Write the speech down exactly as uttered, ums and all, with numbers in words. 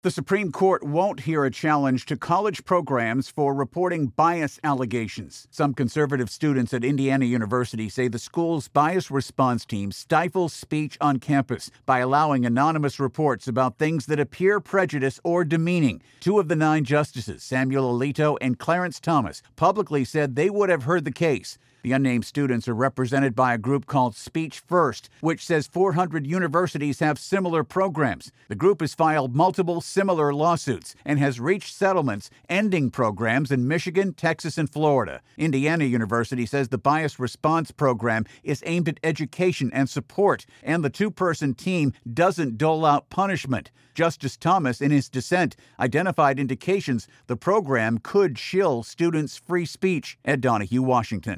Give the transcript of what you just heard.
The Supreme Court won't hear a challenge to college programs for reporting bias allegations. Some conservative students at Indiana University say the school's bias response team stifles speech on campus by allowing anonymous reports about things that appear prejudiced or demeaning. Two of the nine justices, Samuel Alito and Clarence Thomas, publicly said they would have heard the case. The unnamed students are represented by a group called Speech First, which says four hundred universities have similar programs. The group has filed multiple similar lawsuits and has reached settlements ending programs in Michigan, Texas, and Florida. Indiana University says the bias response program is aimed at education and support, and the two-person team doesn't dole out punishment. Justice Thomas, in his dissent, identified indications the program could shill students free speech. Ed Donahue, Washington.